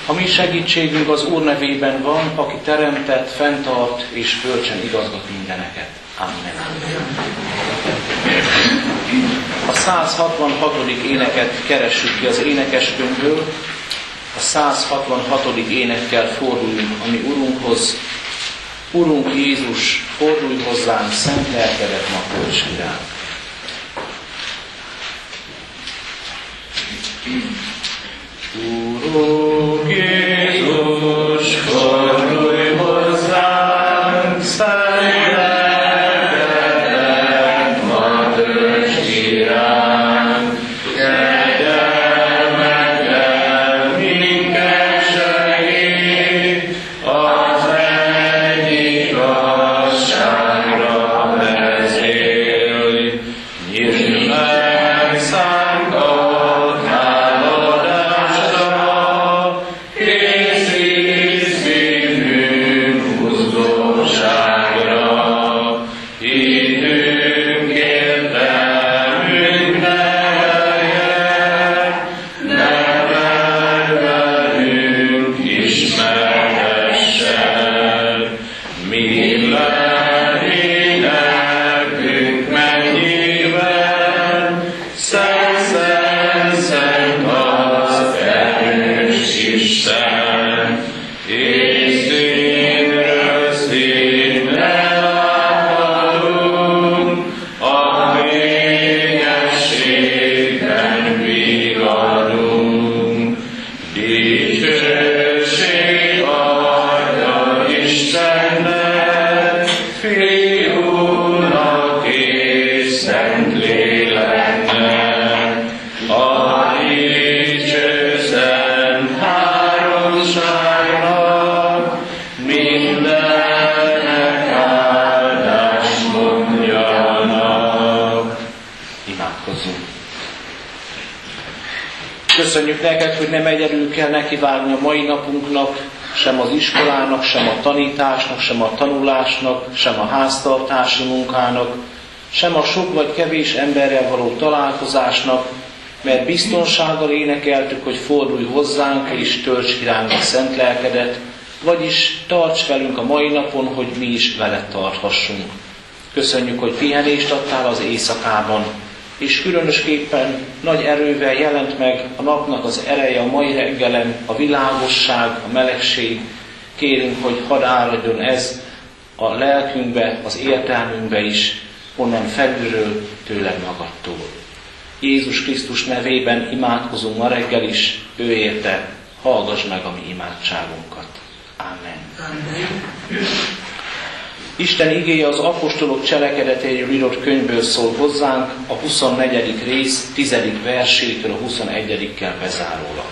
A mi segítségünk az Úr nevében van, aki teremtett, fenntart és bölcsen igazgat mindeneket. Amen. A 166. éneket keressük ki az énekeskönyvből. A 166. énekkel forduljunk a mi Urunkhoz. Urunk Jézus, fordulj hozzánk, szent lelkedet ma tölts ki ránk. Urunk Jézus, fordulj hozzánk, szent lelkedet ma tölts ki ránk. Kegyelmeddel minket segít, az egy igazságra vezélj. Nyisd meg szánkat háladásra, készíts szívünk buzdogságra. Hitünk értelmünk neveljen, nevelj velünk ismertessen. Mi lenni nekünk mennyiben, szent, szent, szent az erős Isten, és színről színre láthatunk, a fényességben vigadunk. Dicsőség adja Istennek, Fiúnak és Szentléleknek, a dicső szent háromságnak, mindennek áldást mondjanak. Imádkozzunk! Köszönjük neked, hogy nem egyedül kell nekivágni a mai napunknak, sem az iskolának, sem a tanításnak, sem a tanulásnak, sem a háztartási munkának, sem a sok vagy kevés emberrel való találkozásnak, mert biztonsággal énekeltük, hogy fordulj hozzánk és tölts ki ránk a szent lelkedet, vagyis tarts velünk a mai napon, hogy mi is veled tarthassunk. Köszönjük, hogy pihenést adtál az éjszakában, és különösképpen nagy erővel jelent meg a napnak az ereje a mai reggelen, a világosság, a melegség. Kérünk, hogy hadd áradjon ez a lelkünkbe, az értelmünkbe is, onnan felülről, tőled magadtól. Jézus Krisztus nevében imádkozunk ma reggel is, ő érte, hallgass meg a mi imádságunkat. Amen. Amen. Isten igéje az apostolok cselekedeteiről írott könyvből szól hozzánk, a 24. rész 10. versétől a 21-kel bezárólag.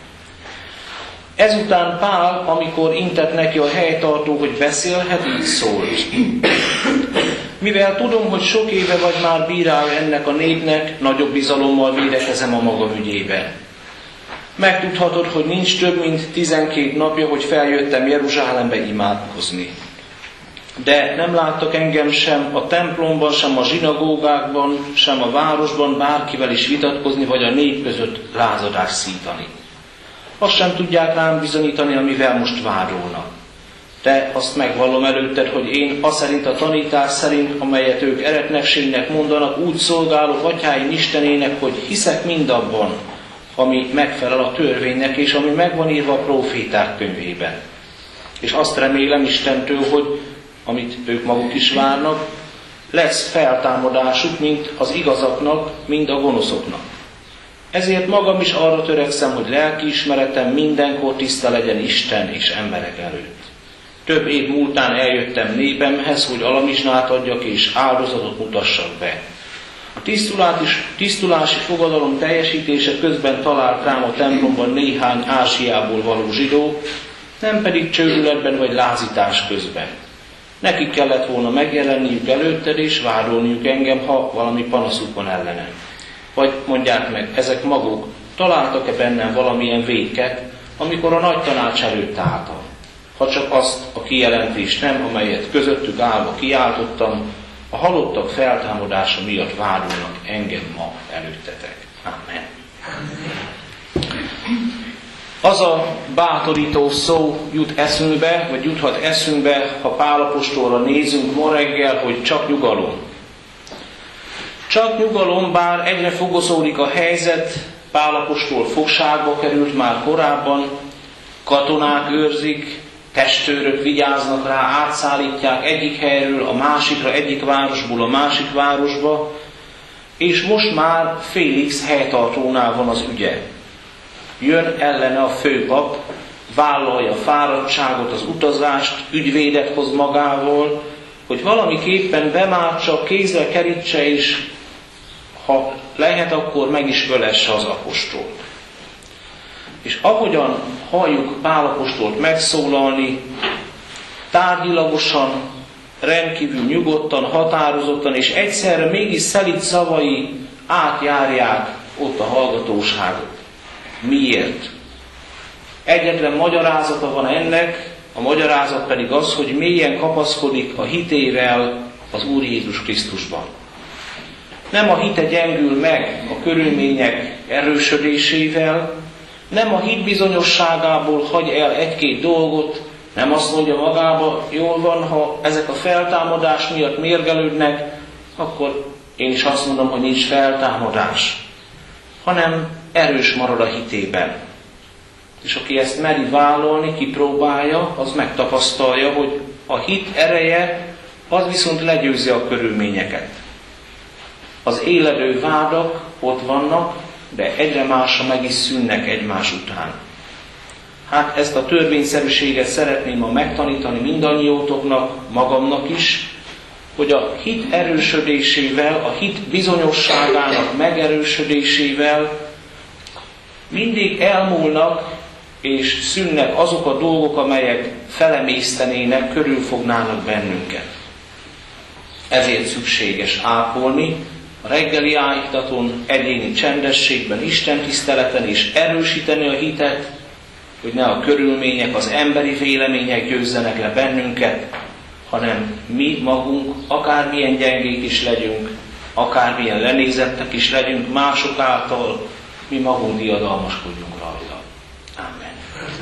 Ezután Pál, amikor intett neki a helytartó, hogy beszélhet, így szólt. Mivel tudom, hogy sok éve vagy már bírál ennek a népnek, nagyobb bizalommal védekezem a maga ügyében. Megtudhatod, hogy nincs több mint 12 napja, hogy feljöttem Jeruzsálembe imádkozni. De nem láttak engem sem a templomban, sem a zsinagógákban, sem a városban bárkivel is vitatkozni, vagy a nép között lázadást szítani. Azt sem tudják rám bizonyítani, amivel most vádolnak. De azt megvallom előtted, hogy én aszerint a tanítás szerint, amelyet ők eretnekségnek mondanak, úgy szolgálok atyáim Istenének, hogy hiszek mindabban, ami megfelel a törvénynek, és ami megvan írva a próféták könyvében. És azt remélem Istentől, hogy amit ők maguk is várnak, lesz feltámadásuk, mind az igazaknak, mind a gonoszoknak. Ezért magam is arra törekszem, hogy lelkiismeretem mindenkor tiszta legyen Isten és emberek előtt. Több év múltán eljöttem népemhez, hogy alamizsnát adjak és áldozatot mutassak be. A tisztulási fogadalom teljesítése közben talált rám a templomban néhány Ázsiából való zsidó, nem pedig csődületben vagy lázítás közben. Nekik kellett volna megjelenniük előtted és vádolniuk engem, ha valami panaszuk van ellenem. Vagy mondják meg, ezek maguk találtak-e bennem valamilyen vétket, amikor a nagy tanács előtt álltam. Ha csak azt a kijelentést nem, amelyet közöttük állva kiáltottam, a halottak feltámadása miatt vádolnak engem ma előttetek. Amen. Az a bátorító szó jut eszünkbe, vagy juthat eszünkbe, ha Pál apostolra nézünk ma reggel, hogy csak nyugalom. Csak nyugalom, bár egyre fogozódik a helyzet, Pál apostol fogságba került már korábban, katonák őrzik, testőrök vigyáznak rá, átszállítják egyik helyről a másikra, egyik városból a másik városba, és most már Félix helytartónál van az ügye. Jön ellene a főpap, vállalja a fáradtságot, az utazást, ügyvédet hoz magával, hogy valamiképpen bemártsa, kézre kerítse, és ha lehet, akkor meg is ölesse az apostolt. És ahogyan halljuk Pál apostolt megszólalni, tárgyilagosan, rendkívül nyugodtan, határozottan, és egyszerre mégis szelíd szavai átjárják ott a hallgatóságot. Miért? Egyetlen magyarázata van ennek, a magyarázat pedig az, hogy mélyen kapaszkodik a hitével az Úr Jézus Krisztusban. Nem a hite gyengül meg a körülmények erősödésével, nem a hit bizonyosságából hagy el egy-két dolgot, nem azt mondja magába, jól van, ha ezek a feltámadás miatt mérgelődnek, akkor én is azt mondom, hogy nincs feltámadás, hanem erős marad a hitében. És aki ezt meri vállalni, kipróbálja, az megtapasztalja, hogy a hit ereje, az viszont legyőzi a körülményeket. Az éledő vádak ott vannak, de egyre másra meg is szűnnek egymás után. Hát ezt a törvényszerűséget szeretném ma megtanítani mindannyiótoknak, magamnak is, hogy a hit erősödésével, a hit bizonyosságának megerősödésével mindig elmúlnak és szűnnek azok a dolgok, amelyek felemésztenének, körülfognának bennünket. Ezért szükséges ápolni a reggeli áhítaton, egyéni csendességben, istentiszteleten és erősíteni a hitet, hogy ne a körülmények, az emberi vélemények győzzenek le bennünket, hanem mi magunk, akármilyen gyengék is legyünk, akármilyen lenézettek is legyünk mások által, mi magunk diadalmaskodjunk rajta. Amen.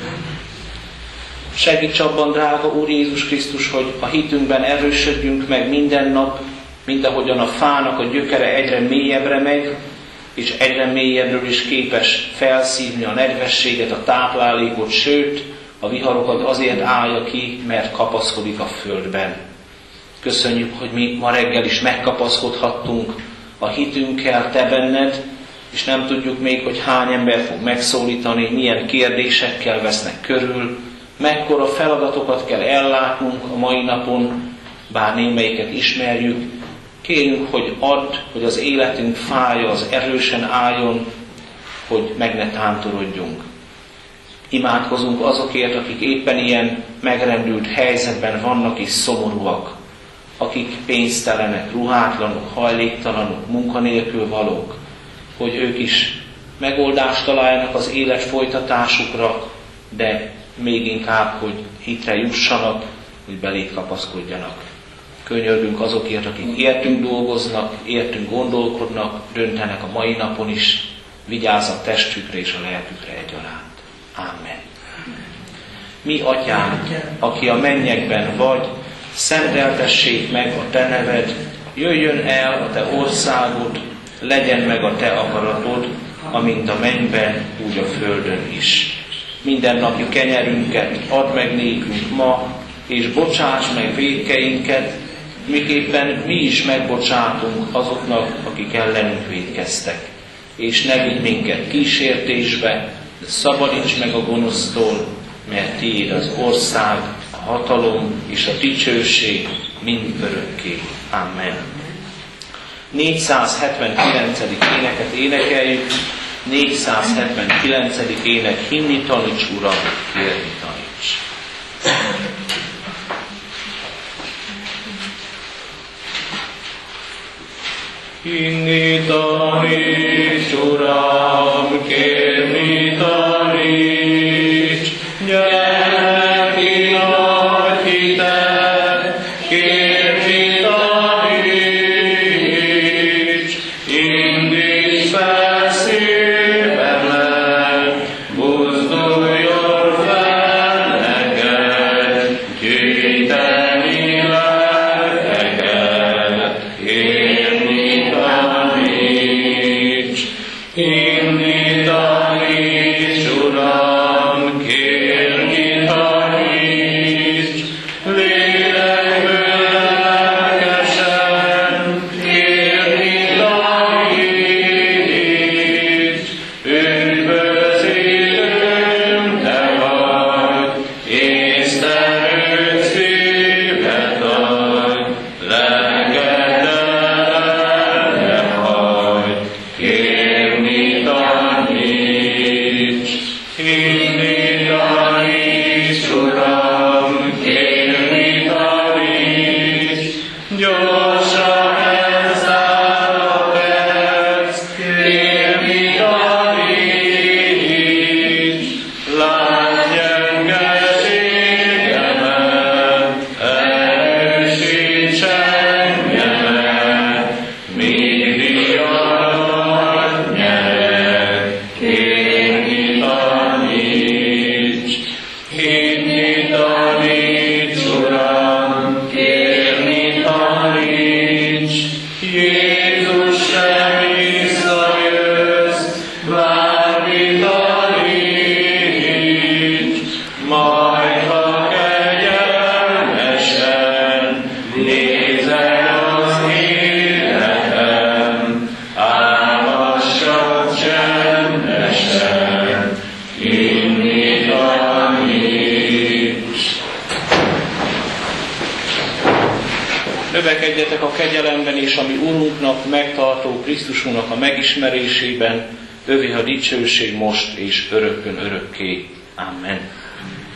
Segíts abban, drága Úr Jézus Krisztus, hogy a hitünkben erősödjünk meg minden nap, mint ahogyan a fának a gyökere egyre mélyebbre megy, és egyre mélyebbről is képes felszívni a nedvességet, a táplálékot, sőt, a viharokat azért állja ki, mert kapaszkodik a földben. Köszönjük, hogy mi ma reggel is megkapaszkodhattunk a hitünkkel te benned, és nem tudjuk még, hogy hány ember fog megszólítani, milyen kérdésekkel vesznek körül, mekkora feladatokat kell ellátnunk a mai napon, bár némelyiket ismerjük. Kérjünk, hogy add, hogy az életünk fája, az erősen álljon, hogy meg ne tántorodjunk. Imádkozunk azokért, akik éppen ilyen megrendült helyzetben vannak és szomorúak, akik pénztelenek, ruhátlanok, hajléktalanok, munkanélkül valók, hogy ők is megoldást találjanak az élet folytatásukra, de még inkább, hogy hitre jussanak, hogy beléd kapaszkodjanak. Könyörgünk azokért, akik értünk dolgoznak, értünk gondolkodnak, döntenek a mai napon is, vigyázz a testükre és a lelkükre egyaránt. Amen. Mi, Atyánk, aki a mennyekben vagy, szenteltessék meg a te neved, jöjjön el a te országod, legyen meg a te akaratod, amint a mennyben, úgy a földön is. Mindennapi kenyerünket add meg nékünk ma, és bocsáss meg vétkeinket, miképpen mi is megbocsátunk azoknak, akik ellenünk vétkeztek. És ne vigy minket kísértésbe, de szabadíts meg a gonosztól, mert tiéd az ország, a hatalom és a dicsőség mind örökké. Amen. 479. éneket énekeljük. 479. ének, hinni taníts, Uram, kérni taníts. Hinni taníts, Uram, kérni taníts, gyermeki nagy hitet, kérni taníts, indíts fel szívemnek, buzdulj Hinni taníts, Uram, kérni taníts, gyorsan elszáll a perc, kérni taníts, látj gyengeségemet, erősíts engemet, mindig arad nyerek, kérni taníts, hinni taníts, Uram, kérni taníts, Jézus, te visszajössz, várni taníts, majd ha kegyelmesen nézel az életem, álmossak csendesen, hinni taníts. Növekedjetek a kegyelemben és a mi Urunknak, megtartó Krisztusunknak a megismerésében, övé a dicsőség most és örökkön örökké. Amen.